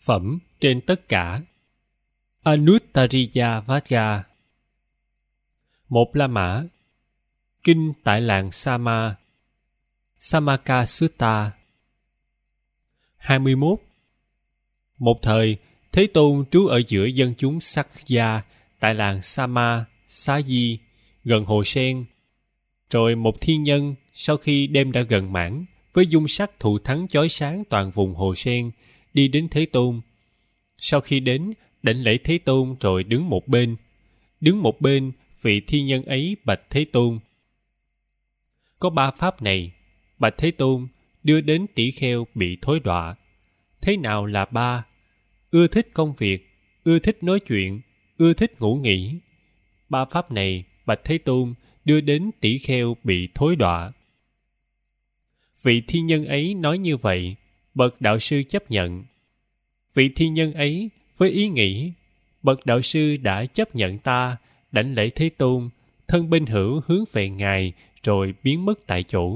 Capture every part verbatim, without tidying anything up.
Phẩm trên tất cả. Anuttariya Vagga. Một La Mã. Kinh tại làng Sama. Samaka Sutta. hai mươi mốt. Một thời, Thế Tôn trú ở giữa dân chúng Sakya tại làng Sama, Xá Di, gần hồ sen. Rồi một thiên nhân, sau khi đêm đã gần mãn, với dung sắc thụ thắng chói sáng toàn vùng hồ sen, đi đến Thế Tôn. Sau khi đến, đảnh lễ Thế Tôn rồi đứng một bên. Đứng một bên, vị thiên nhân ấy bạch Thế Tôn: có ba pháp này, bạch Thế Tôn, đưa đến tỷ kheo bị thối đọa. Thế nào là ba? Ưa thích công việc, ưa thích nói chuyện, ưa thích ngủ nghỉ. Ba pháp này, bạch Thế Tôn, đưa đến tỷ kheo bị thối đọa. Vị thiên nhân ấy nói như vậy, bậc đạo sư chấp nhận. Vị thiên nhân ấy với ý nghĩ: bậc đạo sư đã chấp nhận ta, đảnh lễ Thế Tôn, thân bên hữu hướng về Ngài, rồi biến mất tại chỗ.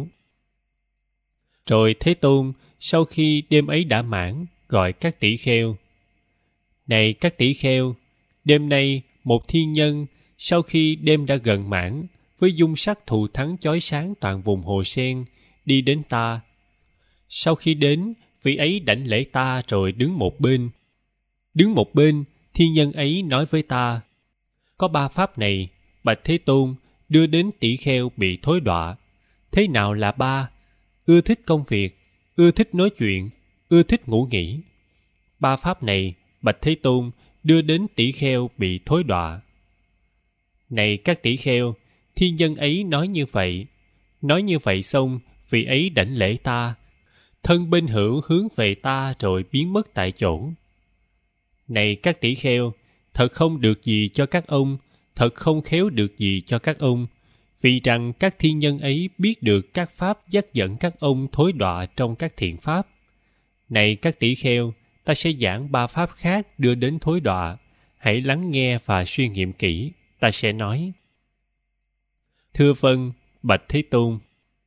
Rồi Thế Tôn, sau khi đêm ấy đã mãn, gọi các tỷ kheo: này các tỷ kheo, đêm nay một thiên nhân, sau khi đêm đã gần mãn, với dung sắc thù thắng chói sáng toàn vùng hồ sen, đi đến ta. Sau khi đến, vị ấy đảnh lễ ta rồi đứng một bên. Đứng một bên, thiên nhân ấy nói với ta: có ba pháp này, bạch Thế Tôn, đưa đến tỷ kheo bị thối đọa. Thế nào là ba? Ưa thích công việc, ưa thích nói chuyện, ưa thích ngủ nghỉ. Ba pháp này, bạch Thế Tôn, đưa đến tỷ kheo bị thối đọa. Này các tỷ kheo, thiên nhân ấy nói như vậy. Nói như vậy xong, vị ấy đảnh lễ ta, thân bên hữu hướng về ta rồi biến mất tại chỗ. Này các tỷ kheo, thật không được gì cho các ông, thật không khéo được gì cho các ông, vì rằng các thiên nhân ấy biết được các pháp dắt dẫn các ông thối đọa trong các thiện pháp. Này các tỷ kheo, ta sẽ giảng ba pháp khác đưa đến thối đọa. Hãy lắng nghe và suy nghiệm kỹ, ta sẽ nói. Thưa vâng, bạch Thế Tôn.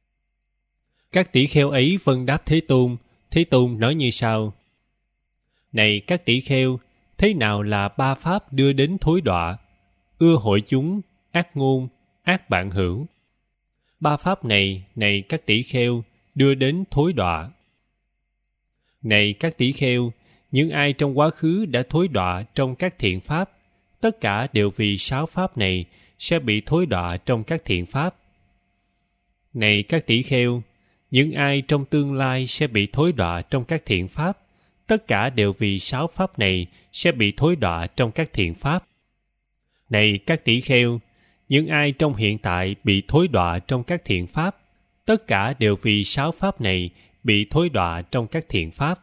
Các tỷ kheo ấy vâng đáp Thế Tôn. Thế Tôn nói như sau: này các tỷ kheo, thế nào là ba pháp đưa đến thối đọa? Ưa hội chúng, ác ngôn, ác bạn hữu. Ba pháp này, này các tỷ kheo, đưa đến thối đọa. Này các tỷ kheo, những ai trong quá khứ đã thối đọa trong các thiện pháp, tất cả đều vì sáu pháp này sẽ bị thối đọa trong các thiện pháp. Này các tỷ kheo, những ai trong tương lai sẽ bị thối đọa trong các thiện pháp, tất cả đều vì sáu pháp này sẽ bị thối đọa trong các thiện pháp. Này các tỷ kheo, những ai trong hiện tại bị thối đọa trong các thiện pháp, tất cả đều vì sáu pháp này bị thối đọa trong các thiện pháp.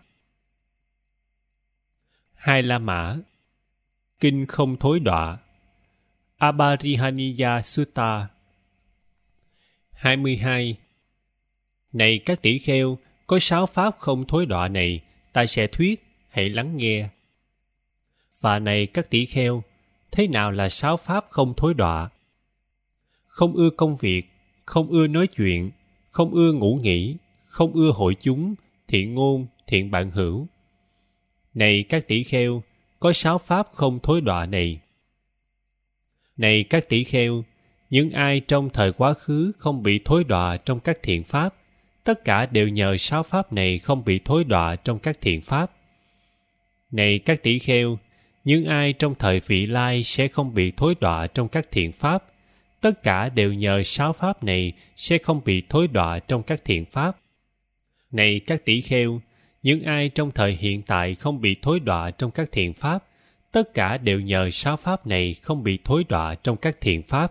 Hai La Mã. Kinh không thối đọa. Abharihaniya Sutta. hai mươi hai. Này các tỷ kheo, có sáu pháp không thối đọa này, ta sẽ thuyết, hãy lắng nghe. Và này các tỷ kheo, thế nào là sáu pháp không thối đọa? Không ưa công việc, không ưa nói chuyện, không ưa ngủ nghỉ, không ưa hội chúng, thiện ngôn, thiện bạn hữu. Này các tỷ kheo, có sáu pháp không thối đọa này. Này các tỷ kheo, những ai trong thời quá khứ không bị thối đọa trong các thiện pháp, tất cả đều nhờ sáu pháp này không bị thối đọa trong các thiện pháp. Này các tỷ kheo, những ai trong thời vị lai sẽ không bị thối đọa trong các thiện pháp, tất cả đều nhờ sáu pháp này sẽ không bị thối đọa trong các thiện pháp. Này các tỷ kheo, những ai trong thời hiện tại không bị thối đọa trong các thiện pháp, tất cả đều nhờ sáu pháp này không bị thối đọa trong các thiện pháp.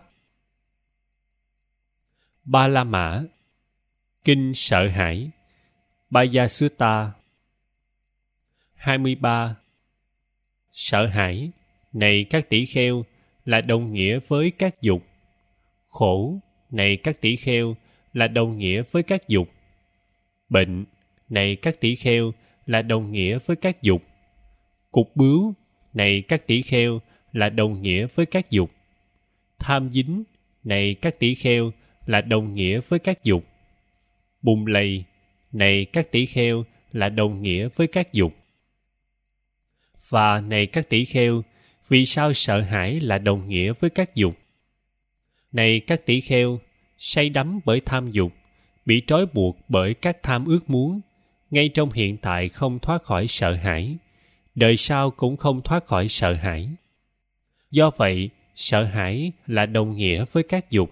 Ba La Mã. Kinh sợ hãi. Baya Sutta. hai mươi ba. Sợ hãi, này các tỷ kheo, là đồng nghĩa với các dục. Khổ, này các tỷ kheo, là đồng nghĩa với các dục. Bệnh, này các tỷ kheo, là đồng nghĩa với các dục. Cục bướu, này các tỷ kheo, là đồng nghĩa với các dục. Tham dính, này các tỷ kheo, là đồng nghĩa với các dục. Bùng lầy, này các tỷ kheo, là đồng nghĩa với các dục. Và này các tỷ kheo, vì sao sợ hãi là đồng nghĩa với các dục? Này các tỷ kheo, say đắm bởi tham dục, bị trói buộc bởi các tham ước muốn, ngay trong hiện tại không thoát khỏi sợ hãi, đời sau cũng không thoát khỏi sợ hãi. Do vậy, sợ hãi là đồng nghĩa với các dục.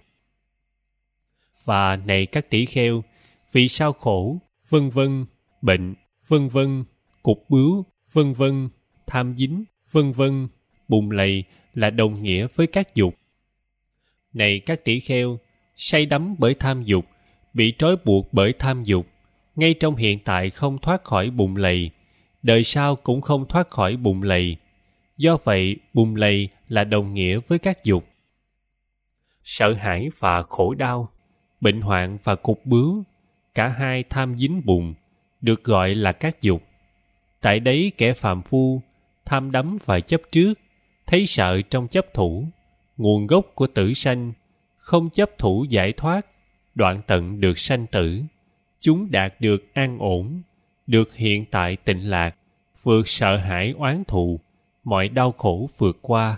Và này các tỷ kheo, vì sao khổ, vân vân, bệnh, vân vân, cục bướu, vân vân, tham dính, vân vân, bùn lầy là đồng nghĩa với các dục? Này các tỷ kheo, say đắm bởi tham dục, bị trói buộc bởi tham dục, ngay trong hiện tại không thoát khỏi bùn lầy, đời sau cũng không thoát khỏi bùn lầy. Do vậy, bùn lầy là đồng nghĩa với các dục. Sợ hãi và khổ đau, bệnh hoạn và cục bướu, cả hai tham dính bùn, được gọi là các dục. Tại đấy kẻ phàm phu, tham đắm và chấp trước, thấy sợ trong chấp thủ, nguồn gốc của tử sanh, không chấp thủ giải thoát, đoạn tận được sanh tử. Chúng đạt được an ổn, được hiện tại tịnh lạc, vượt sợ hãi oán thù, mọi đau khổ vượt qua.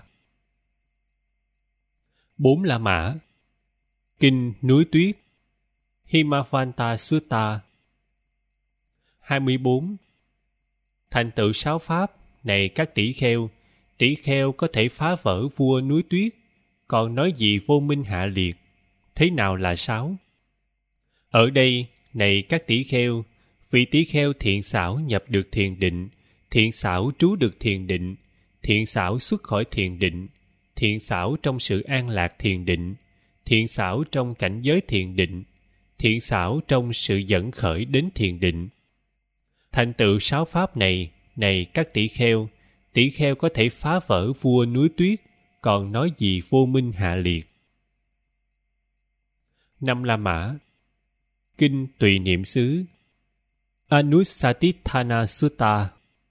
Bốn La Mã. Kinh Núi Tuyết, Himavanta Sutta. hai mươi bốn. Thành tựu sáu pháp, này các tỷ kheo, tỷ kheo có thể phá vỡ vua núi tuyết, còn nói gì vô minh hạ liệt, thế nào là sáu? Ở đây, này các tỷ kheo, vị tỷ kheo thiện xảo nhập được thiền định, thiện xảo trú được thiền định, thiện xảo xuất khỏi thiền định, thiện xảo trong sự an lạc thiền định, thiện xảo trong cảnh giới thiền định, thiện xảo trong sự dẫn khởi đến thiền định. Thành tựu sáu pháp này, này các tỷ kheo, tỷ kheo có thể phá vỡ vua núi tuyết, còn nói gì vô minh hạ liệt. Năm La Mã. Kinh Tùy Niệm xứ, Anusatithana Sutta.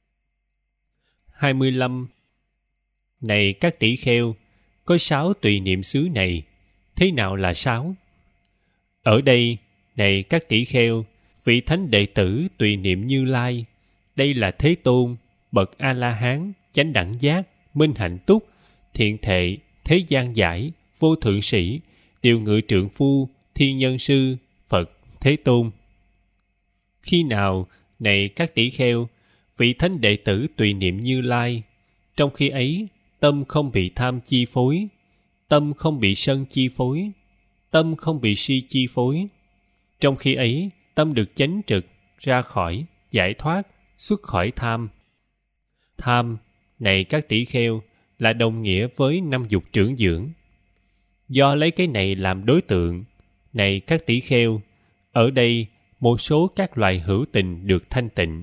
hai mươi lăm. Này các tỷ kheo, có sáu tùy niệm xứ này, thế nào là sáu? Ở đây, này các tỷ kheo, vị thánh đệ tử tùy niệm Như Lai, đây là Thế Tôn, bậc A-la-hán, chánh đẳng giác, minh hạnh túc, thiện thệ, thế gian giải, vô thượng sĩ, điều ngự trượng phu, thiên nhân sư, Phật, Thế Tôn. Khi nào, này các tỷ kheo, vị thánh đệ tử tùy niệm Như Lai, trong khi ấy, tâm không bị tham chi phối, tâm không bị sân chi phối, tâm không bị si chi phối. Trong khi ấy, tâm được chánh trực, ra khỏi, giải thoát, xuất khỏi tham. Tham, này các tỷ kheo, là đồng nghĩa với năm dục trưởng dưỡng. Do lấy cái này làm đối tượng, này các tỷ kheo, ở đây một số các loài hữu tình được thanh tịnh.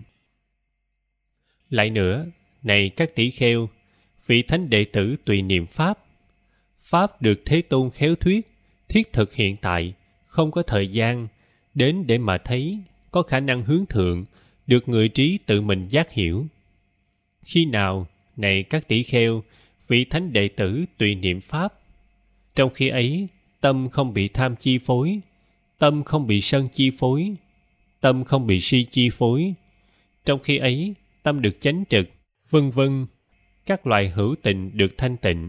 Lại nữa, này các tỷ kheo, vị thánh đệ tử tùy niệm Pháp. Pháp được Thế Tôn khéo thuyết, thiết thực hiện tại, không có thời gian, đến để mà thấy, có khả năng hướng thượng, được người trí tự mình giác hiểu. Khi nào, này các tỷ kheo, vị thánh đệ tử tùy niệm Pháp, trong khi ấy, tâm không bị tham chi phối, tâm không bị sân chi phối, tâm không bị si chi phối. Trong khi ấy, tâm được chánh trực, vân vân, các loài hữu tình được thanh tịnh.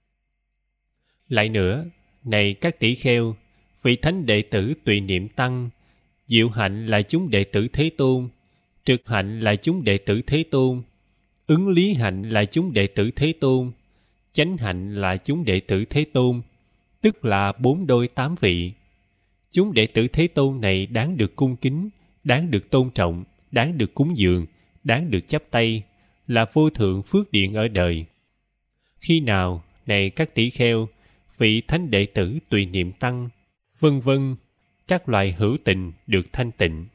Lại nữa, này các tỷ kheo, vị thánh đệ tử tùy niệm Tăng, diệu hạnh là chúng đệ tử Thế Tôn, trực hạnh là chúng đệ tử Thế Tôn, ứng lý hạnh là chúng đệ tử Thế Tôn, chánh hạnh là chúng đệ tử Thế Tôn, tức là bốn đôi tám vị. Chúng đệ tử Thế Tôn này đáng được cung kính, đáng được tôn trọng, đáng được cúng dường, đáng được chắp tay, là vô thượng phước điện ở đời. Khi nào, này các tỷ kheo, vị thánh đệ tử tùy niệm Tăng, vân vân, các loài hữu tình được thanh tịnh.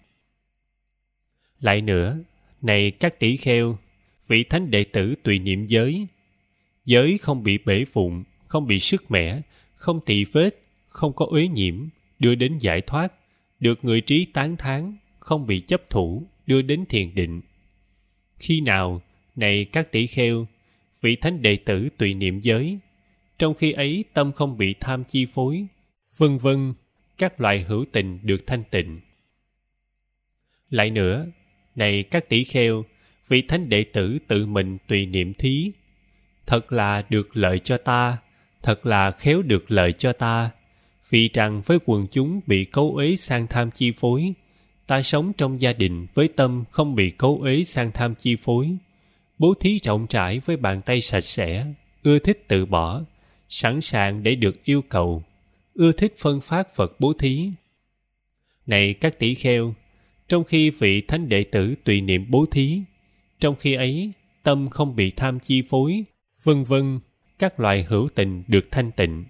Lại nữa, này các tỷ kheo, vị thánh đệ tử tùy niệm giới. Giới không bị bể vụn, không bị sứt mẻ, không tỳ vết, không có uế nhiễm, đưa đến giải thoát, được người trí tán thán, không bị chấp thủ, đưa đến thiền định. Khi nào, này các tỷ kheo, vị thánh đệ tử tùy niệm giới, trong khi ấy tâm không bị tham chi phối, vân vân, các loại hữu tình được thanh tịnh. Lại nữa, này các tỷ kheo, vị thánh đệ tử tự mình tùy niệm thí. Thật là được lợi cho ta, thật là khéo được lợi cho ta. Vì rằng với quần chúng bị cấu uế sang tham chi phối, ta sống trong gia đình với tâm không bị cấu uế sang tham chi phối. Bố thí rộng rãi với bàn tay sạch sẽ, ưa thích tự bỏ, sẵn sàng để được yêu cầu, ưa thích phân phát vật bố thí. Này các tỷ kheo, trong khi vị thánh đệ tử tùy niệm bố thí, trong khi ấy tâm không bị tham chi phối, vân vân, các loại hữu tình được thanh tịnh.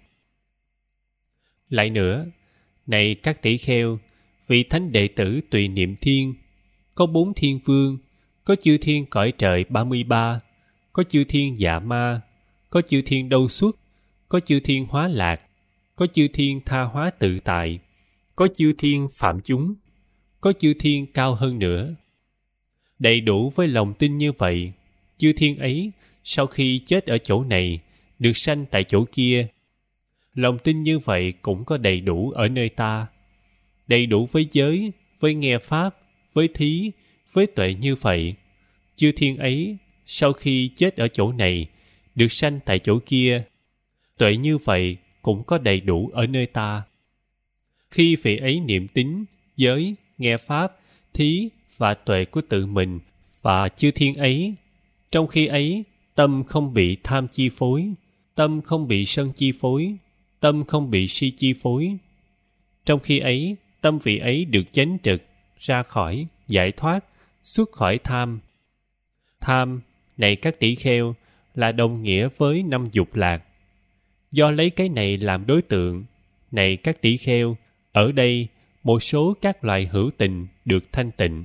Lại nữa, này các tỷ kheo, vị thánh đệ tử tùy niệm thiên, có bốn thiên vương, có chư thiên cõi trời ba mươi ba, có chư thiên dạ ma, có chư thiên đâu xuất, có chư thiên hóa lạc, có chư thiên tha hóa tự tại, có chư thiên phạm chúng, có chư thiên cao hơn nữa. Đầy đủ với lòng tin như vậy, chư thiên ấy sau khi chết ở chỗ này, được sanh tại chỗ kia. Lòng tin như vậy cũng có đầy đủ ở nơi ta. Đầy đủ với giới, với nghe pháp, với thí, với tuệ như vậy. Chư thiên ấy sau khi chết ở chỗ này, được sanh tại chỗ kia. Tuệ như vậy cũng có đầy đủ ở nơi ta. Khi vị ấy niệm tín, giới, nghe pháp, thí và tuệ của tự mình và chư thiên ấy, trong khi ấy tâm không bị tham chi phối, tâm không bị sân chi phối, tâm không bị si chi phối. Trong khi ấy, tâm vị ấy được chánh trực, ra khỏi, giải thoát, xuất khỏi tham. Tham, này các tỷ kheo, là đồng nghĩa với năm dục lạc. Do lấy cái này làm đối tượng, này các tỷ kheo, ở đây một số các loài hữu tình được thanh tịnh.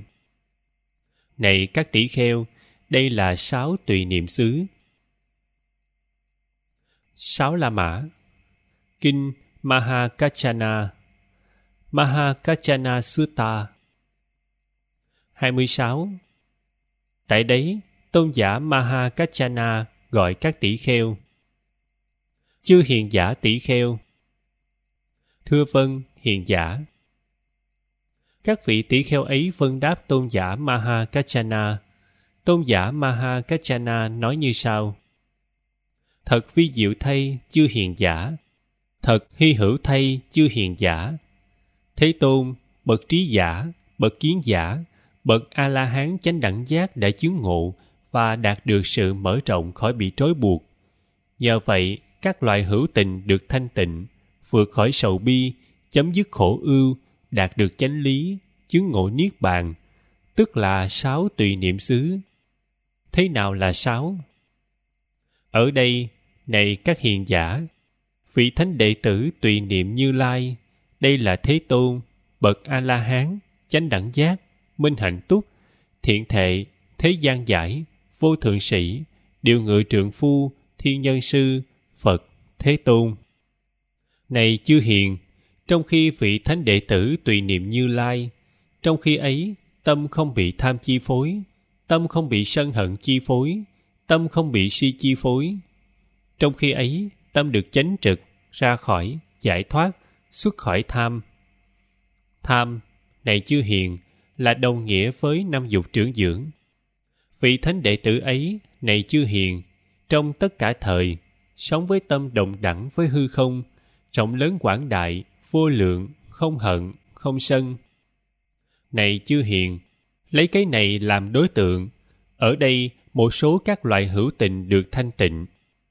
Này các tỷ kheo, đây là sáu tùy niệm xứ. Sáu La Mã. Kinh Mahakachana, Mahakachana Sutta. hai mươi sáu. Tại đấy, tôn giả Mahakachana gọi các tỷ kheo. Chư hiền giả tỷ kheo. Thưa vâng, hiền giả. Các vị tỷ kheo ấy vâng đáp tôn giả Mahakachana. Tôn giả Mahakachana nói như sau: Thật vi diệu thay, chư hiền giả. Thật hy hữu thay, chư hiền giả. Thế Tôn, bậc trí giả, bậc kiến giả, bậc A-la-hán chánh đẳng giác đã chứng ngộ và đạt được sự mở rộng khỏi bị trói buộc. Nhờ vậy, các loài hữu tình được thanh tịnh, vượt khỏi sầu bi, chấm dứt khổ ưu, đạt được chánh lý, chứng ngộ niết bàn, tức là sáu tùy niệm xứ. Thế nào là sáu? Ở đây, này các hiền giả, vị thánh đệ tử tùy niệm Như Lai, đây là Thế Tôn, bậc A-la-hán, chánh đẳng giác, minh hạnh túc, thiện thệ, thế gian giải, vô thượng sĩ, điều ngự trượng phu, thiên nhân sư, Phật, Thế Tôn. Này chư hiền, trong khi vị thánh đệ tử tùy niệm Như Lai, trong khi ấy tâm không bị tham chi phối, tâm không bị sân hận chi phối, tâm không bị si chi phối. Trong khi ấy tâm được chánh trực, ra khỏi, giải thoát, xuất khỏi tham. Tham, này chư hiền, là đồng nghĩa với năm dục trưởng dưỡng. Vị thánh đệ tử ấy, này chư hiền, trong tất cả thời, sống với tâm đồng đẳng với hư không, rộng lớn quảng đại, vô lượng, không hận, không sân. Này chư hiền, lấy cái này làm đối tượng, ở đây một số các loại hữu tình được thanh tịnh.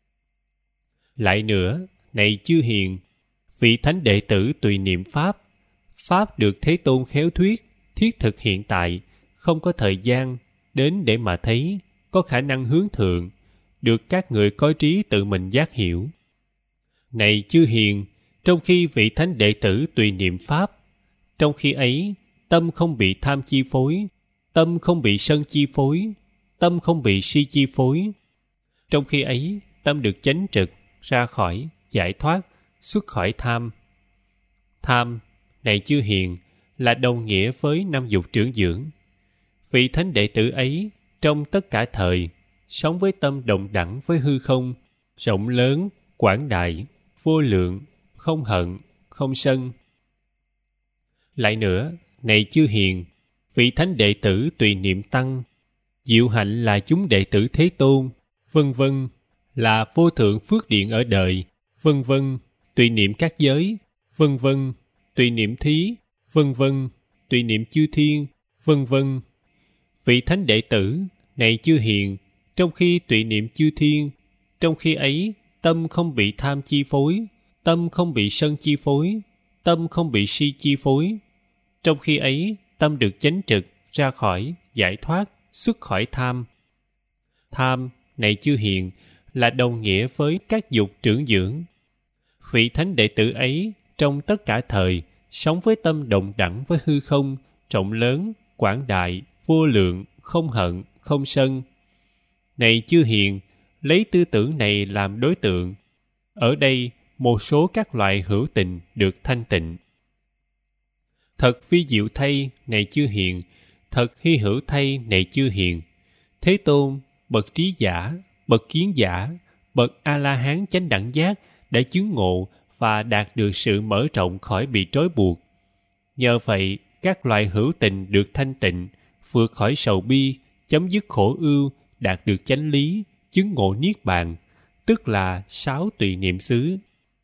Lại nữa, này chư hiền, vị thánh đệ tử tùy niệm Pháp, Pháp được Thế Tôn khéo thuyết, thiết thực hiện tại, không có thời gian, đến để mà thấy, có khả năng hướng thượng, được các người có trí tự mình giác hiểu. Này chư hiền, trong khi vị thánh đệ tử tùy niệm Pháp, trong khi ấy, tâm không bị tham chi phối, tâm không bị sân chi phối, tâm không bị si chi phối. Trong khi ấy, tâm được chánh trực, ra khỏi, giải thoát, xuất khỏi tham. Tham, này chư hiền, là đồng nghĩa với năm dục trưởng dưỡng. Vị thánh đệ tử ấy, trong tất cả thời, sống với tâm đồng đẳng với hư không, rộng lớn, quảng đại, vô lượng, không hận, không sân. Lại nữa, này chư hiền, vị thánh đệ tử tùy niệm Tăng, Diệu hạnh là chúng đệ tử Thế Tôn, vân vân, là vô thượng phước điện ở đời, vân vân, tùy niệm các giới, vân vân, tùy niệm thí, vân vân, tùy niệm chư thiên, vân vân. Vị thánh đệ tử này chư hiền, trong khi tùy niệm chư thiên, trong khi ấy tâm không bị tham chi phối, tâm không bị sân chi phối, tâm không bị si chi phối. Trong khi ấy tâm được chánh trực, ra khỏi, giải thoát, xuất khỏi tham. Tham, này chư hiền, là đồng nghĩa với các dục trưởng dưỡng. Vị thánh đệ tử ấy trong tất cả thời sống với tâm đồng đẳng với hư không, rộng lớn, quảng đại, vô lượng, không hận, không sân. Này chư hiền, lấy tư tưởng này làm đối tượng. Ở đây một số các loại hữu tình được thanh tịnh. Thật vi diệu thay, này chư hiền, thật hy hữu thay, này chư hiền. Thế Tôn, bậc trí giả, bậc kiến giả, bậc A-la-hán chánh đẳng giác đã chứng ngộ và đạt được sự mở rộng khỏi bị trói buộc. Nhờ vậy, các loại hữu tình được thanh tịnh, vượt khỏi sầu bi, chấm dứt khổ ưu, đạt được chánh lý, chứng ngộ niết bàn, tức là sáu tùy niệm xứ.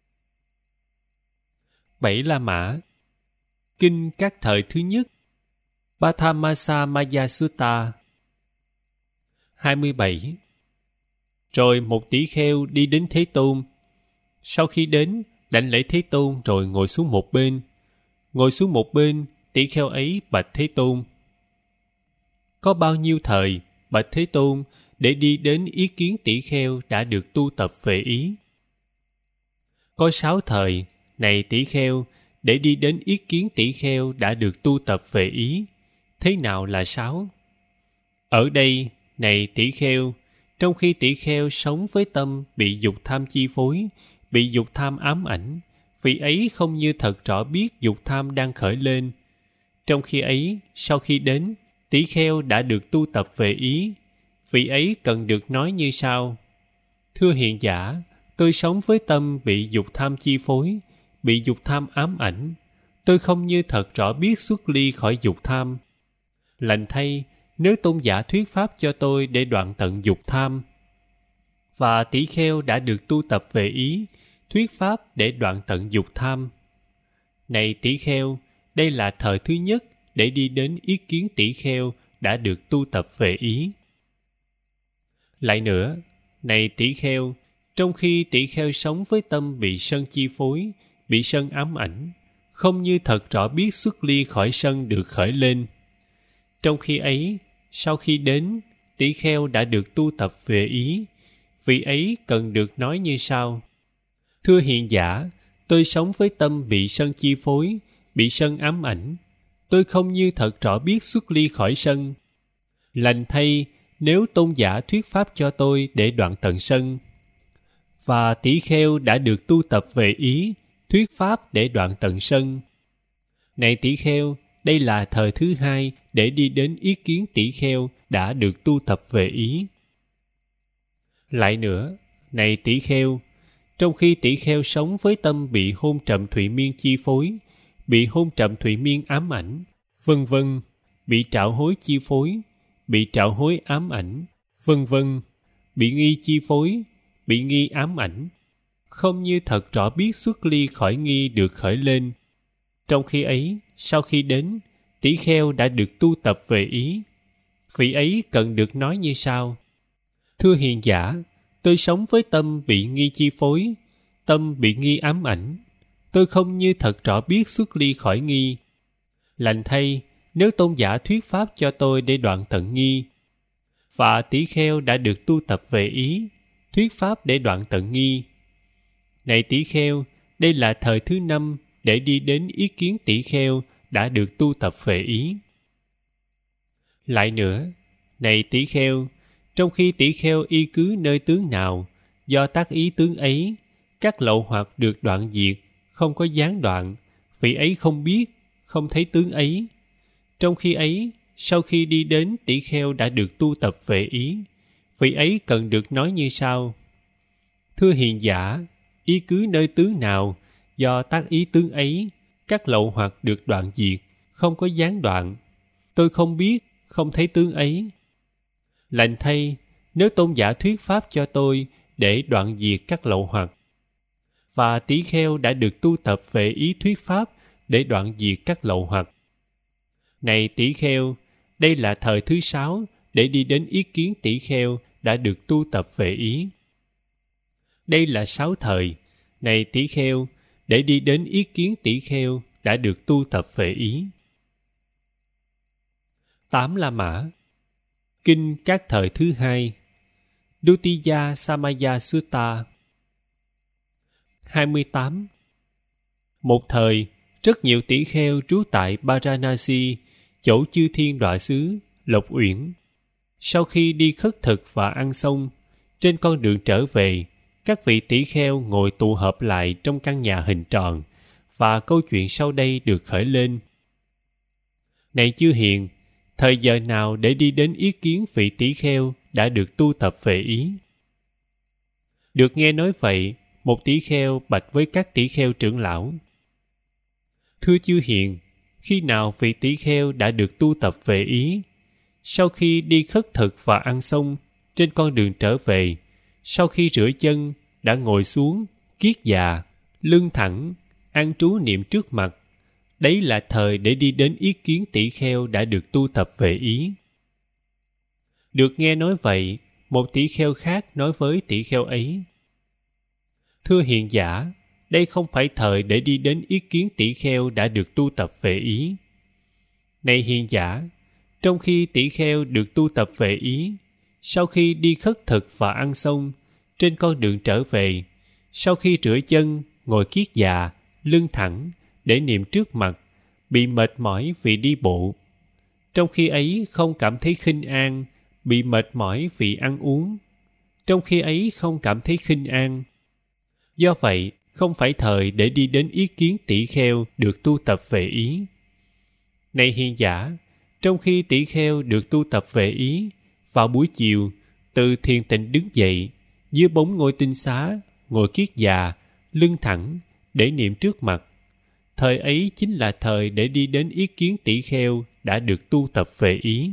Bảy La Mã. Kinh các thời thứ nhất. Pathamasa Maya Sutta. hai mươi bảy. Rồi một tỷ kheo đi đến Thế Tôn. Sau khi đến, đảnh lễ Thế Tôn rồi ngồi xuống một bên. Ngồi xuống một bên, tỷ kheo ấy bạch Thế Tôn: có bao nhiêu thời, bạch Thế Tôn, để đi đến ý kiến tỷ kheo đã được tu tập về ý? Có sáu thời, này tỷ kheo, để đi đến ý kiến tỷ kheo đã được tu tập về ý. Thế nào là sáu? Ở đây, này tỷ kheo, trong khi tỷ kheo sống với tâm bị dục tham chi phối, bị dục tham ám ảnh, vị ấy không như thật rõ biết dục tham đang khởi lên. Trong khi ấy, sau khi đến, tỷ kheo đã được tu tập về ý, vị ấy cần được nói như sau: thưa hiền giả, tôi sống với tâm bị dục tham chi phối, bị dục tham ám ảnh, tôi không như thật rõ biết xuất ly khỏi dục tham. Lành thay, nếu tôn giả thuyết pháp cho tôi để đoạn tận dục tham. Và tỷ kheo đã được tu tập về ý, thuyết pháp để đoạn tận dục tham. Này tỷ kheo, đây là thời thứ nhất để đi đến ý kiến tỷ kheo đã được tu tập về ý. Lại nữa, này tỷ kheo, trong khi tỷ kheo sống với tâm bị sân chi phối, bị sân ám ảnh, không như thật rõ biết xuất ly khỏi sân được khởi lên. Trong khi ấy, sau khi đến, tỷ kheo đã được tu tập về ý, vị ấy cần được nói như sau: thưa hiền giả, tôi sống với tâm bị sân chi phối, bị sân ám ảnh, tôi không như thật rõ biết xuất ly khỏi sân. Lành thay, nếu tôn giả thuyết pháp cho tôi để đoạn tận sân. Và tỷ kheo đã được tu tập về ý, thuyết pháp để đoạn tận sân. Này tỷ kheo, đây là thời thứ hai để đi đến ý kiến tỷ kheo đã được tu tập về ý. Lại nữa, này tỷ kheo, trong khi tỷ kheo sống với tâm bị hôn trầm thụy miên chi phối, bị hôn trầm thụy miên ám ảnh, vân vân, bị trạo hối chi phối, bị trạo hối ám ảnh, vân vân, bị nghi chi phối, bị nghi ám ảnh, không như thật rõ biết xuất ly khỏi nghi được khởi lên. Trong khi ấy, sau khi đến, tỷ kheo đã được tu tập về ý, vị ấy cần được nói như sau: thưa hiền giả, tôi sống với tâm bị nghi chi phối, tâm bị nghi ám ảnh, tôi không như thật rõ biết xuất ly khỏi nghi. Lành thay, nếu tôn giả thuyết pháp cho tôi để đoạn tận nghi. Và tỷ kheo đã được tu tập về ý, thuyết pháp để đoạn tận nghi. Này tỷ kheo, đây là thời thứ năm để đi đến ý kiến tỷ kheo đã được tu tập về ý. Lại nữa, này tỷ kheo, trong khi tỷ kheo y cứ nơi tướng nào, do tác ý tướng ấy, các lậu hoặc được đoạn diệt, không có gián đoạn, vị ấy không biết, không thấy tướng ấy. Trong khi ấy, sau khi đi đến tỷ kheo đã được tu tập về ý, vị ấy cần được nói như sau: thưa hiền giả, y cứ nơi tướng nào, do tác ý tướng ấy, các lậu hoặc được đoạn diệt, không có gián đoạn, tôi không biết, không thấy tướng ấy. Lành thay, nếu tôn giả thuyết pháp cho tôi để đoạn diệt các lậu hoặc, và tỷ kheo đã được tu tập về ý thuyết pháp để đoạn diệt các lậu hoặc. Này tỷ kheo, đây là thời thứ sáu để đi đến ý kiến tỷ kheo đã được tu tập về ý. Đây là sáu thời, này tỷ kheo, để đi đến ý kiến tỷ kheo đã được tu tập về ý. Tám La Mã. Kinh các thời thứ hai. Dutiya Samaya Sutta. hai mươi tám. Một thời, rất nhiều tỷ kheo trú tại Varanasi, chỗ chư thiên đọa xứ, Lộc Uyển. Sau khi đi khất thực và ăn xong, trên con đường trở về, các vị tỷ kheo ngồi tụ họp lại trong căn nhà hình tròn, và câu chuyện sau đây được khởi lên. Này chư hiền, thời giờ nào để đi đến ý kiến vị tỷ kheo đã được tu tập về ý? Được nghe nói vậy, một tỷ kheo bạch với các tỷ kheo trưởng lão: Thưa chư hiền, khi nào vị tỷ kheo đã được tu tập về ý? Sau khi đi khất thực và ăn xong, trên con đường trở về, sau khi rửa chân, đã ngồi xuống, kiết già, lưng thẳng, an trú niệm trước mặt. Đấy là thời để đi đến ý kiến tỷ kheo đã được tu tập về ý. Được nghe nói vậy, một tỷ kheo khác nói với tỷ kheo ấy: Thưa hiền giả, đây không phải thời để đi đến ý kiến tỷ kheo đã được tu tập về ý. Này hiền giả, trong khi tỷ kheo được tu tập về ý, sau khi đi khất thực và ăn xong, trên con đường trở về, sau khi rửa chân, ngồi kiết già, lưng thẳng, để niệm trước mặt, bị mệt mỏi vì đi bộ. Trong khi ấy không cảm thấy khinh an, bị mệt mỏi vì ăn uống. Trong khi ấy không cảm thấy khinh an. Do vậy, không phải thời để đi đến ý kiến tỷ kheo được tu tập về ý. Này hiền giả, trong khi tỷ kheo được tu tập về ý, vào buổi chiều, từ thiền tịnh đứng dậy, dưới bóng ngôi tinh xá, ngồi kiết già, lưng thẳng, để niệm trước mặt. Thời ấy chính là thời để đi đến ý kiến tỷ kheo đã được tu tập về ý.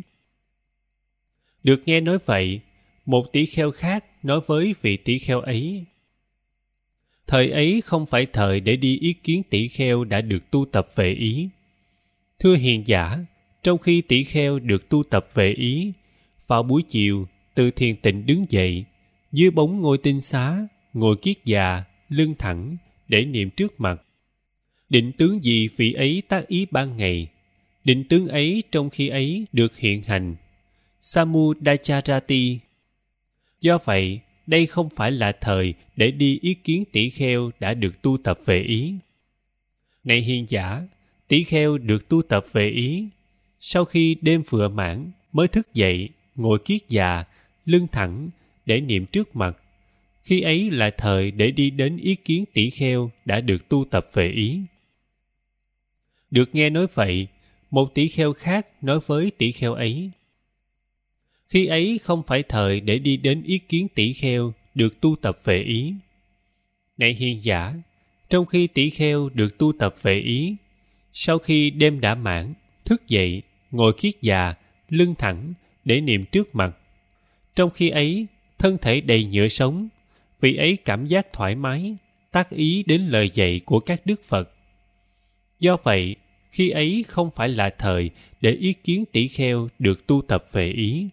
Được nghe nói vậy, một tỷ kheo khác nói với vị tỷ kheo ấy: Thời ấy không phải thời để đi ý kiến tỷ kheo đã được tu tập về ý. Thưa hiền giả, trong khi tỷ kheo được tu tập về ý, vào buổi chiều, từ thiền tịnh đứng dậy, dưới bóng ngôi tinh xá, ngồi kiết già, lưng thẳng, để niệm trước mặt. Định tướng gì vị ấy tác ý ban ngày, định tướng ấy trong khi ấy được hiện hành. Samudacharati. Do vậy, đây không phải là thời để đi ý kiến tỷ kheo đã được tu tập về ý. Này hiền giả, tỷ kheo được tu tập về ý, sau khi đêm vừa mãn mới thức dậy, ngồi kiết già, lưng thẳng, để niệm trước mặt. Khi ấy là thời để đi đến ý kiến tỷ kheo đã được tu tập về ý. Được nghe nói vậy, một tỷ kheo khác nói với tỷ kheo ấy: Khi ấy không phải thời để đi đến ý kiến tỷ kheo được tu tập về ý. Này hiền giả, trong khi tỷ kheo được tu tập về ý, sau khi đêm đã mãn, thức dậy, ngồi kiết già, lưng thẳng, để niệm trước mặt. Trong khi ấy, thân thể đầy nhựa sống, vị ấy cảm giác thoải mái, tác ý đến lời dạy của các đức Phật. Do vậy, khi ấy không phải là thời để ý kiến tỷ kheo được tu tập về ý.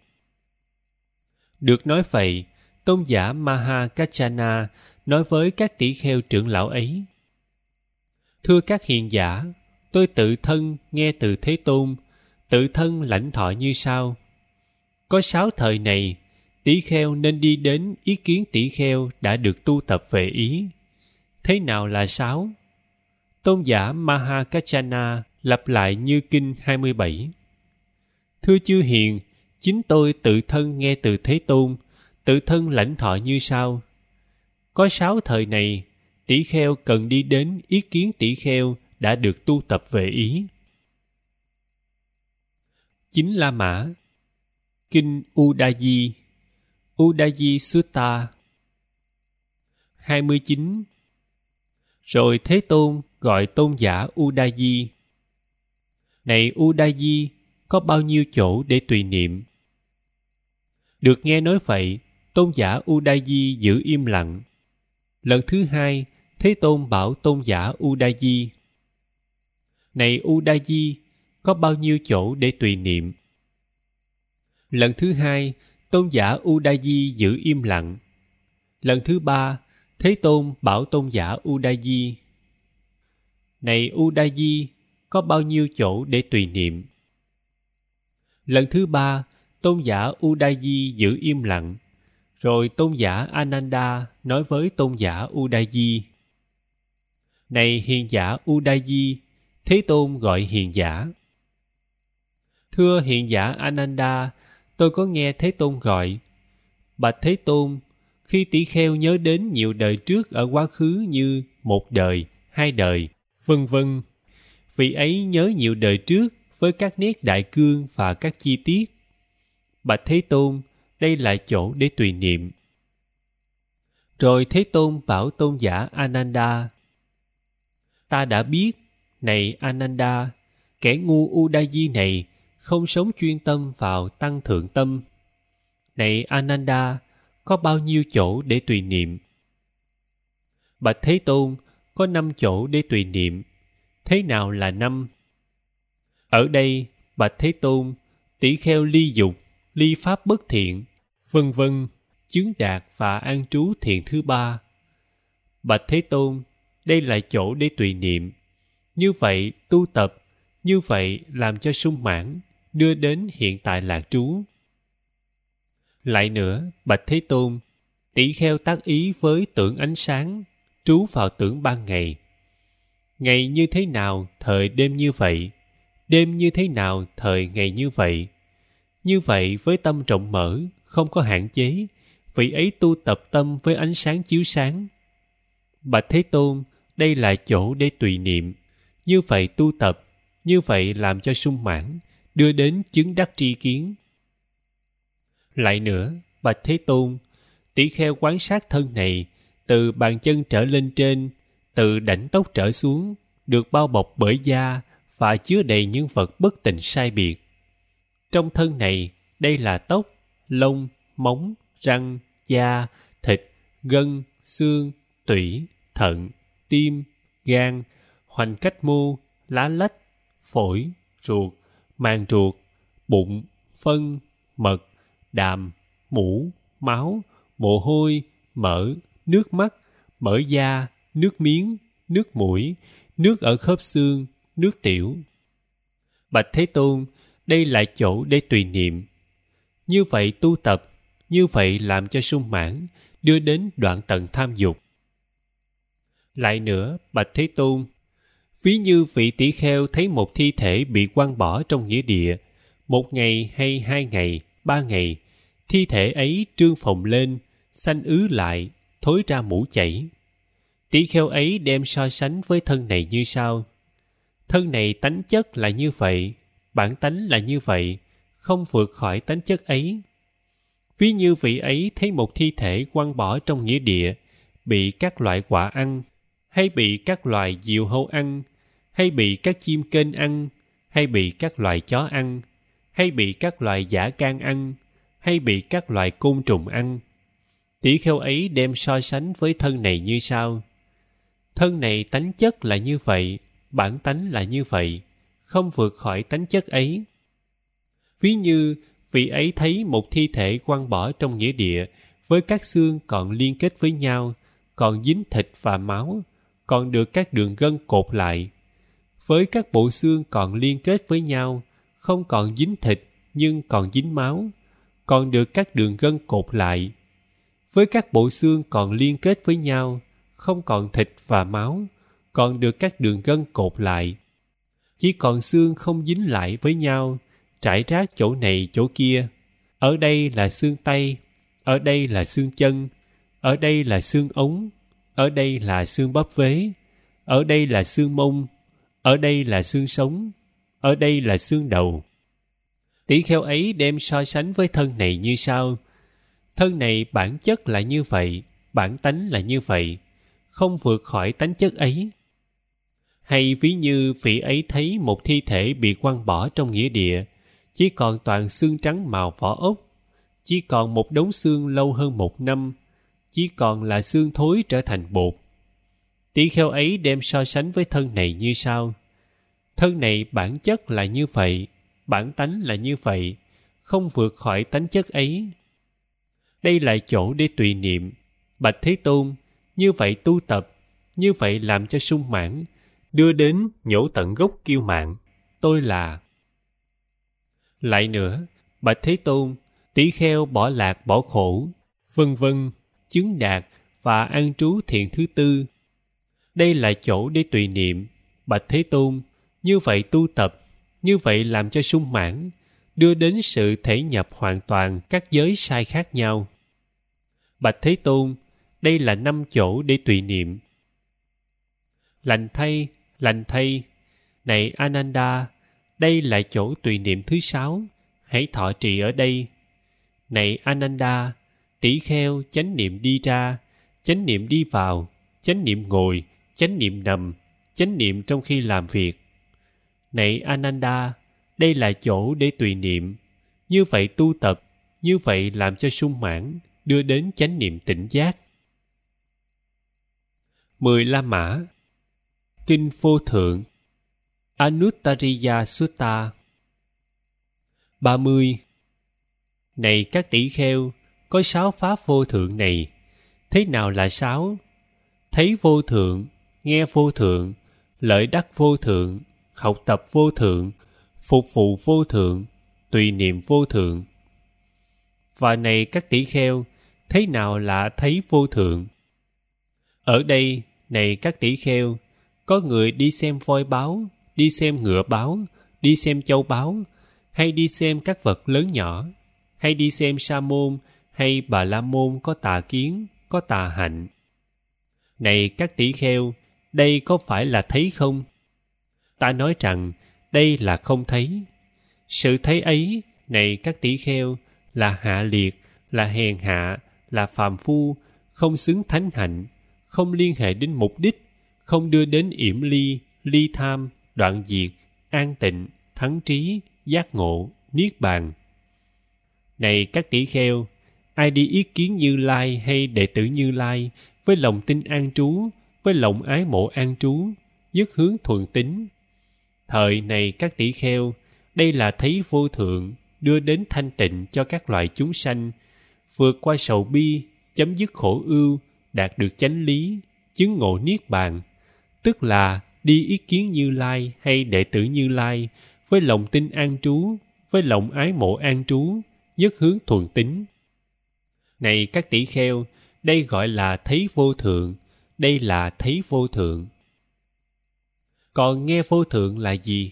Được nói vậy, tôn giả Mahakachana nói với các tỷ kheo trưởng lão ấy: Thưa các hiền giả, tôi tự thân nghe từ Thế Tôn, tự thân lãnh thọ như sau. Có sáu thời này, tỷ kheo nên đi đến ý kiến tỷ kheo đã được tu tập về ý. Thế nào là sáu? Tôn giả Mahakachana lặp lại như kinh hai mươi bảy. Thưa chư hiền, chính tôi tự thân nghe từ Thế Tôn, tự thân lãnh thọ như sau. Có sáu thời này, tỷ kheo cần đi đến ý kiến tỷ kheo đã được tu tập về ý. Chính La Mã. Kinh Udayi, Udayi Sutta. hai mươi chín. Rồi Thế Tôn gọi tôn giả Udayi: Này Udayi, có bao nhiêu chỗ để tùy niệm? Được nghe nói vậy, tôn giả Udayi giữ im lặng. Lần thứ hai, Thế Tôn bảo tôn giả Udayi: Này Udayi, có bao nhiêu chỗ để tùy niệm? Lần thứ hai, tôn giả Udayi giữ im lặng. Lần thứ ba, Thế Tôn bảo tôn giả Udayi: Này Udayi, có bao nhiêu chỗ để tùy niệm? Lần thứ ba, tôn giả Udayi giữ im lặng. Rồi tôn giả Ananda nói với tôn giả Udayi: Này hiền giả Udayi, Thế Tôn gọi hiền giả. Thưa hiền giả Ananda, tôi có nghe Thế Tôn gọi: Bạch Thế Tôn, khi tỷ kheo nhớ đến nhiều đời trước ở quá khứ như một đời, hai đời, vân vân, vị ấy nhớ nhiều đời trước với các nét đại cương và các chi tiết. Bạch Thế Tôn, đây là chỗ để tùy niệm. Rồi Thế Tôn bảo tôn giả Ananda: Ta đã biết, này Ananda, kẻ ngu Udayi này không sống chuyên tâm vào tăng thượng tâm. Này Ananda, có bao nhiêu chỗ để tùy niệm? Bạch Thế Tôn, có năm chỗ để tùy niệm. Thế nào là năm? Ở đây, Bạch Thế Tôn, tỷ kheo ly dục, ly pháp bất thiện, vân vân, chứng đạt và an trú thiện thứ ba. Bạch Thế Tôn, đây là chỗ để tùy niệm. Như vậy tu tập, như vậy làm cho sung mãn, đưa đến hiện tại lạc trú. Lại nữa, Bạch Thế Tôn, tỷ kheo tác ý với tưởng ánh sáng, trú vào tưởng ban ngày. Ngày như thế nào, thời đêm như vậy. Đêm như thế nào, thời ngày như vậy. Như vậy với tâm rộng mở, không có hạn chế, vị ấy tu tập tâm với ánh sáng chiếu sáng. Bạch Thế Tôn, đây là chỗ để tùy niệm. Như vậy tu tập, như vậy làm cho sung mãn, đưa đến chứng đắc tri kiến. Lại nữa, Bạch Thế Tôn, tỷ kheo quan sát thân này, từ bàn chân trở lên trên, từ đảnh tóc trở xuống, được bao bọc bởi da và chứa đầy những vật bất tịnh sai biệt. Trong thân này, đây là tóc, lông, móng, răng, da, thịt, gân, xương, tủy, thận, tim, gan, hoành cách mô, lá lách, phổi, ruột, màng ruột, bụng, phân, mật, đàm, mũ, máu, mồ hôi, mỡ, nước mắt, mỡ da, nước miếng, nước mũi, nước ở khớp xương, nước tiểu. Bạch Thế Tôn, đây là chỗ để tùy niệm. Như vậy tu tập, như vậy làm cho sung mãn, đưa đến đoạn tận tham dục. Lại nữa, Bạch Thế Tôn, ví như vị tỷ kheo thấy một thi thể bị quăng bỏ trong nghĩa địa, một ngày hay hai ngày, ba ngày, thi thể ấy trương phồng lên, xanh ứ lại, thối ra mũ chảy. Tỷ kheo ấy đem so sánh với thân này như sau: thân này tánh chất là như vậy, bản tánh là như vậy, không vượt khỏi tánh chất ấy. Ví như vị ấy thấy một thi thể quăng bỏ trong nghĩa địa, bị các loại quạ ăn, hay bị các loài diều hâu ăn, hay bị các chim kênh ăn, hay bị các loài chó ăn, hay bị các loài dã can ăn, hay bị các loài côn trùng ăn. Tỷ kheo ấy đem so sánh với thân này như sau: thân này tánh chất là như vậy, bản tánh là như vậy, không vượt khỏi tánh chất ấy. Ví như vị ấy thấy một thi thể quăng bỏ trong nghĩa địa, với các xương còn liên kết với nhau, còn dính thịt và máu, còn được các đường gân cột lại. Với các bộ xương còn liên kết với nhau, không còn dính thịt nhưng còn dính máu, còn được các đường gân cột lại. Với các bộ xương còn liên kết với nhau, không còn thịt và máu, còn được các đường gân cột lại. Chỉ còn xương không dính lại với nhau, trải rác chỗ này chỗ kia. Ở đây là xương tay, ở đây là xương chân, ở đây là xương ống, ở đây là xương bắp vế, ở đây là xương mông, ở đây là xương sống, ở đây là xương đầu. Tỷ kheo ấy đem so sánh với thân này như sau: thân này bản chất là như vậy, bản tánh là như vậy, không vượt khỏi tánh chất ấy. Hay ví như vị ấy thấy một thi thể bị quăng bỏ trong nghĩa địa, chỉ còn toàn xương trắng màu vỏ ốc, chỉ còn một đống xương lâu hơn một năm, chỉ còn là xương thối trở thành bột. Tỷ kheo ấy đem so sánh với thân này như sau: thân này bản chất là như vậy, bản tánh là như vậy, không vượt khỏi tánh chất ấy. Đây là chỗ để tùy niệm. Bạch Thế Tôn, như vậy tu tập, như vậy làm cho sung mãn, đưa đến nhổ tận gốc kiêu mạn, tôi là. Lại nữa, Bạch Thế Tôn, tỷ kheo bỏ lạc bỏ khổ, vân vân, chứng đạt và an trú thiện thứ tư. Đây là chỗ để tùy niệm. Bạch Thế Tôn, như vậy tu tập, như vậy làm cho sung mãn, đưa đến sự thể nhập hoàn toàn các giới sai khác nhau. Bạch Thế Tôn, đây là năm chỗ để tùy niệm. Lành thay, lành thay, này Ananda, đây là chỗ tùy niệm thứ sáu, hãy thọ trì ở đây. Này Ananda, tỷ kheo chánh niệm đi ra, chánh niệm đi vào, chánh niệm ngồi, chánh niệm nằm, chánh niệm trong khi làm việc. Này Ananda, đây là chỗ để tùy niệm. Như vậy tu tập, như vậy làm cho sung mãn, đưa đến chánh niệm tỉnh giác. Mười La Mã. Kinh Vô Thượng. Anuttariya Sutta. ba mươi. Này các tỷ kheo, có sáu pháp vô thượng này. Thế nào là sáu? Thấy vô thượng, nghe vô thượng, lợi đắc vô thượng, học tập vô thượng, phục vụ vô thượng, tùy niệm vô thượng. Và này các tỷ kheo, thế nào là thấy vô thượng? Ở đây, này các tỷ kheo, có người đi xem voi báo, đi xem ngựa báo, đi xem châu báu, hay đi xem các vật lớn nhỏ, hay đi xem sa môn hay bà la môn có tà kiến, có tà hạnh. Này các tỷ kheo, đây có phải là thấy không? Ta nói rằng đây là không thấy. Sự thấy ấy, này các tỷ kheo, là hạ liệt, là hèn hạ, là phàm phu, không xứng thánh hạnh, không liên hệ đến mục đích, không đưa đến yểm ly, ly tham, đoạn diệt, an tịnh, thắng trí, giác ngộ, niết bàn. Này các tỷ kheo, ai đi ý kiến Như Lai hay đệ tử Như Lai với lòng tin an trú, với lòng ái mộ an trú, dứt hướng thuần tín. Thời này các tỷ kheo, đây là thấy vô thượng, đưa đến thanh tịnh cho các loài chúng sanh, vượt qua sầu bi, chấm dứt khổ ưu, đạt được chánh lý, chứng ngộ niết bàn. Tức là đi ý kiến Như Lai hay đệ tử Như Lai với lòng tin an trú, với lòng ái mộ an trú, dứt hướng thuần tín. Này các tỷ kheo, đây gọi là thấy vô thượng, đây là thấy vô thượng. Còn nghe vô thượng là gì?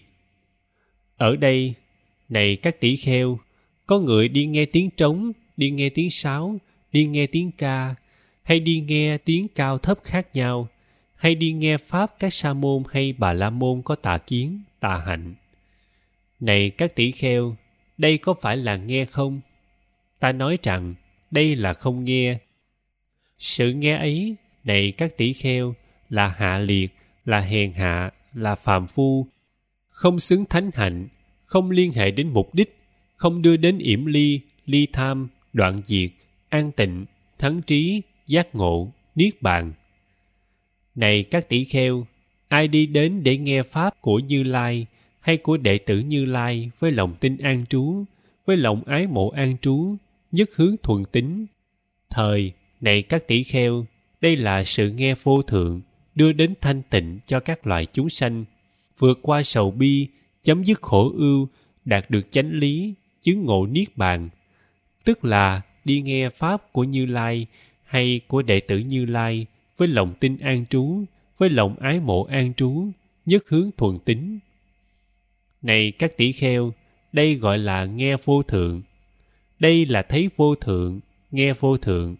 Ở đây, này các tỷ kheo, có người đi nghe tiếng trống, đi nghe tiếng sáo, đi nghe tiếng ca, hay đi nghe tiếng cao thấp khác nhau, hay đi nghe pháp các sa môn hay bà la môn có tà kiến, tà hạnh. Này các tỷ kheo, đây có phải là nghe không? Ta nói rằng đây là không nghe. Sự nghe ấy, này các tỷ kheo, là hạ liệt, là hèn hạ, là phàm phu, không xứng thánh hạnh, không liên hệ đến mục đích, không đưa đến yểm ly, ly tham, đoạn diệt, an tịnh, thắng trí, giác ngộ, niết bàn. Này các tỷ kheo, ai đi đến để nghe pháp của Như Lai hay của đệ tử Như Lai với lòng tin an trú, với lòng ái mộ an trú, nhất hướng thuần tín. Thời này các tỷ kheo, đây là sự nghe vô thượng, đưa đến thanh tịnh cho các loài chúng sanh, vượt qua sầu bi, chấm dứt khổ ưu, đạt được chánh lý, chứng ngộ niết bàn. Tức là đi nghe pháp của Như Lai hay của đệ tử Như Lai với lòng tin an trú, với lòng ái mộ an trú, nhất hướng thuần tín. Này các tỷ kheo, đây gọi là nghe vô thượng. Đây là thấy vô thượng, nghe vô thượng.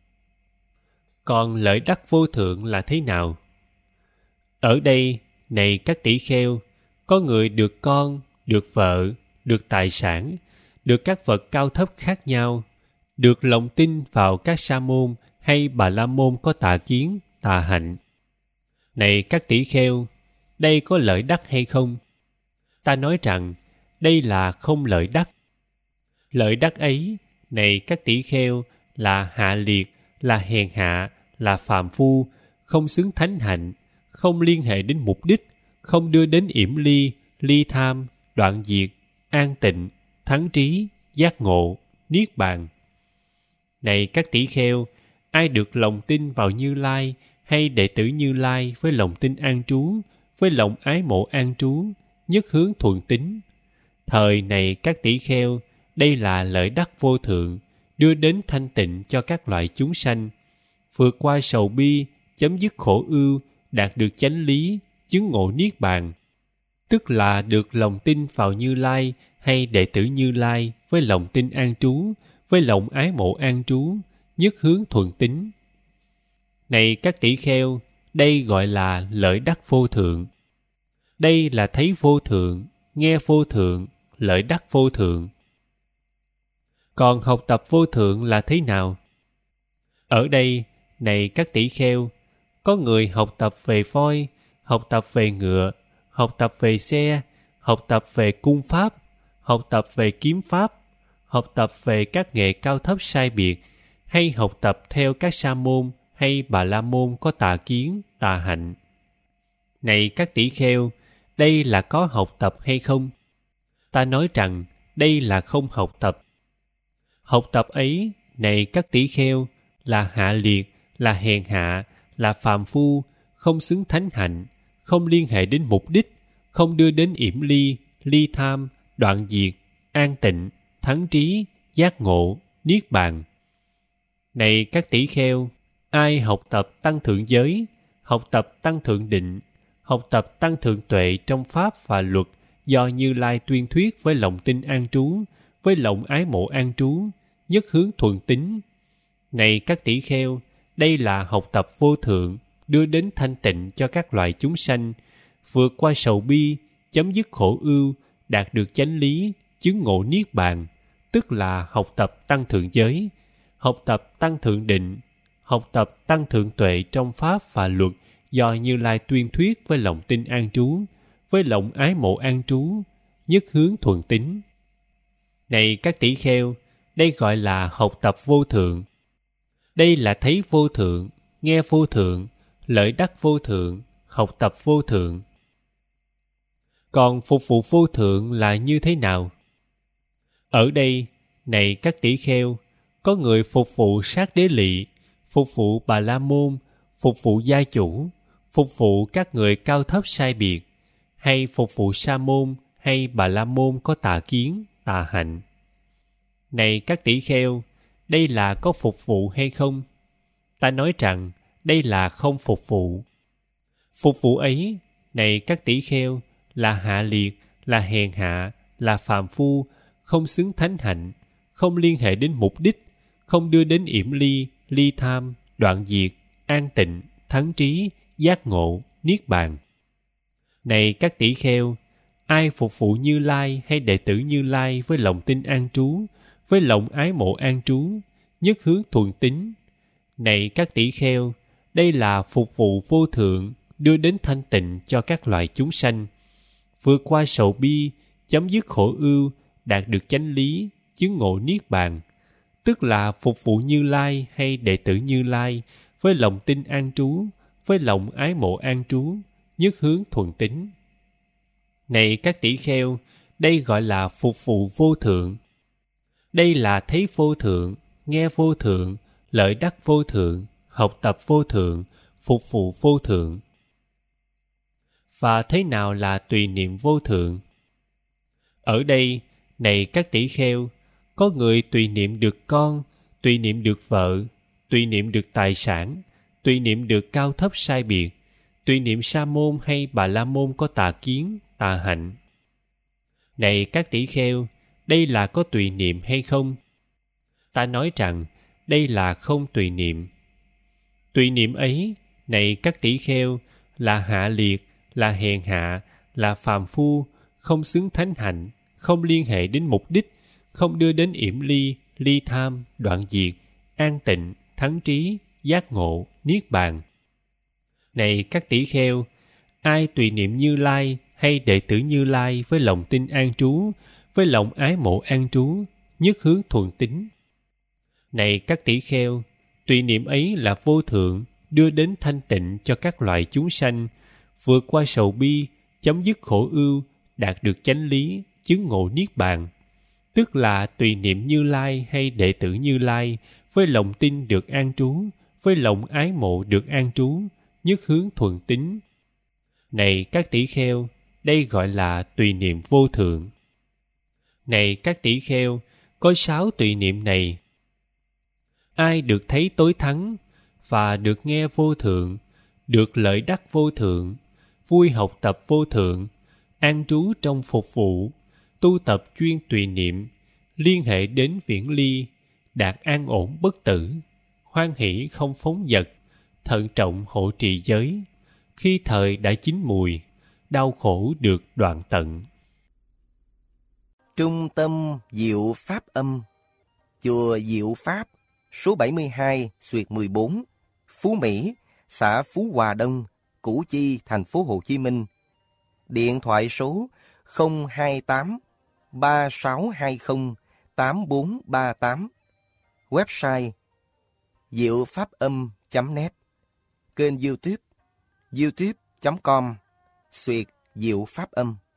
Còn lợi đắc vô thượng là thế nào? Ở đây, này các tỷ kheo, có người được con, được vợ, được tài sản, được các vật cao thấp khác nhau, được lòng tin vào các sa môn hay bà la môn có tà kiến, tà hạnh. Này các tỷ kheo, đây có lợi đắc hay không? Ta nói rằng, đây là không lợi đắc. Lợi đắc ấy, Này các tỷ kheo, là hạ liệt, là hèn hạ, là phàm phu, không xứng thánh hạnh, không liên hệ đến mục đích, không đưa đến yểm ly, ly tham, đoạn diệt, an tịnh, thắng trí, giác ngộ, niết bàn. Này các tỷ kheo, ai được lòng tin vào Như Lai hay đệ tử Như Lai với lòng tin an trú, với lòng ái mộ an trú, nhất hướng thuần tín. Thời này các tỷ kheo, đây là lợi đắc vô thượng, đưa đến thanh tịnh cho các loại chúng sanh, vượt qua sầu bi, chấm dứt khổ ưu, đạt được chánh lý, chứng ngộ niết bàn. Tức là được lòng tin vào Như Lai hay đệ tử Như Lai với lòng tin an trú, với lòng ái mộ an trú, nhất hướng thuần tín. Này các tỷ kheo, đây gọi là lợi đắc vô thượng. Đây là thấy vô thượng, nghe vô thượng, lợi đắc vô thượng. Còn học tập vô thượng là thế nào? Ở đây, này các tỷ kheo, có người học tập về voi, học tập về ngựa, học tập về xe, học tập về cung pháp, học tập về kiếm pháp, học tập về các nghệ cao thấp sai biệt, hay học tập theo các sa môn hay bà la môn có tà kiến, tà hạnh. Này các tỷ kheo, đây là có học tập hay không? Ta nói rằng đây là không học tập. Học tập ấy, này các tỷ kheo, là hạ liệt, là hèn hạ, là phàm phu, không xứng thánh hạnh, không liên hệ đến mục đích, không đưa đến yểm ly, ly tham, đoạn diệt, an tịnh, thắng trí, giác ngộ, niết bàn. Này các tỷ kheo, ai học tập tăng thượng giới, học tập tăng thượng định, học tập tăng thượng tuệ trong pháp và luật do Như Lai tuyên thuyết với lòng tin an trú, với lòng ái mộ an trú, nhất hướng thuần tín. Này các tỷ kheo, đây là học tập vô thượng, đưa đến thanh tịnh cho các loài chúng sanh, vượt qua sầu bi, chấm dứt khổ ưu, đạt được chánh lý, chứng ngộ niết bàn, tức là học tập tăng thượng giới, học tập tăng thượng định, học tập tăng thượng tuệ trong pháp và luật do Như Lai tuyên thuyết với lòng tin an trú, với lòng ái mộ an trú, nhất hướng thuần tín. Này các tỷ kheo, đây gọi là học tập vô thượng. Đây là thấy vô thượng, nghe vô thượng, lợi đắc vô thượng, học tập vô thượng. Còn phục vụ vô thượng là như thế nào? Ở đây, này các tỷ kheo, có người phục vụ sát đế lị, phục vụ bà la môn, phục vụ gia chủ, phục vụ các người cao thấp sai biệt, hay phục vụ sa môn hay bà la môn có tà kiến, tà hạnh. Này các tỷ kheo, đây là có phục vụ hay không? Ta nói rằng đây là không phục vụ. Phục vụ ấy, này các tỷ kheo, là hạ liệt, là hèn hạ, là phàm phu, không xứng thánh hạnh, không liên hệ đến mục đích, không đưa đến yểm ly, ly tham, đoạn diệt, an tịnh, thắng trí, giác ngộ, niết bàn. Này các tỷ kheo, ai phục vụ Như Lai hay đệ tử Như Lai với lòng tin an trú, với lòng ái mộ an trú, nhất hướng thuần tín. Này các tỷ kheo, đây là phục vụ vô thượng, đưa đến thanh tịnh cho các loài chúng sanh, vượt qua sầu bi, chấm dứt khổ ưu, đạt được chánh lý, chứng ngộ niết bàn, tức là phục vụ Như Lai hay đệ tử Như Lai với lòng tin an trú, với lòng ái mộ an trú, nhất hướng thuần tín. Này các tỷ kheo, đây gọi là phục vụ vô thượng. Đây là thấy vô thượng, nghe vô thượng, lợi đắc vô thượng, học tập vô thượng, phục vụ vô thượng. Và thế nào là tùy niệm vô thượng? Ở đây, này các tỷ kheo, có người tùy niệm được con, tùy niệm được vợ, tùy niệm được tài sản, tùy niệm được cao thấp sai biệt, tùy niệm sa môn hay bà la môn có tà kiến, tà hạnh. Này các tỷ kheo, đây là có tùy niệm hay không? Ta nói rằng đây là không tùy niệm. Tùy niệm ấy, này các tỷ kheo, là hạ liệt, là hèn hạ, là phàm phu, không xứng thánh hạnh, không liên hệ đến mục đích, không đưa đến yểm ly, ly tham, đoạn diệt, an tịnh, thắng trí, giác ngộ, niết bàn. Này các tỷ kheo, ai tùy niệm Như Lai hay đệ tử Như Lai với lòng tin an trú, với lòng ái mộ an trú, nhất hướng thuần tín, Này các tỷ kheo, tùy niệm ấy là vô thượng, đưa đến thanh tịnh cho các loại chúng sanh, vượt qua sầu bi, chấm dứt khổ ưu, đạt được chánh lý, chứng ngộ niết bàn. Tức là tùy niệm Như Lai hay đệ tử Như Lai, với lòng tin được an trú, với lòng ái mộ được an trú, nhất hướng thuần tín. Này các tỷ kheo, đây gọi là tùy niệm vô thượng. Này các tỷ kheo, có sáu tùy niệm này. Ai được thấy tối thắng, và được nghe vô thượng, được lợi đắc vô thượng, vui học tập vô thượng, an trú trong phục vụ, tu tập chuyên tùy niệm, liên hệ đến viễn ly, đạt an ổn bất tử, hoan hỷ không phóng dật, thận trọng hộ trì giới, khi thời đã chín mùi, đau khổ được đoạn tận. Trung tâm Diệu Pháp Âm, chùa Diệu Pháp, số bảy mươi hai xuyệt mười bốn, Phú Mỹ, xã Phú Hòa Đông, Củ Chi, thành phố Hồ Chí Minh. Điện thoại số không hai tám ba sáu hai không tám bốn ba tám. Website diệu pháp âm chấm net. Kênh YouTube youtube chấm com xuyệt Diệu Pháp Âm.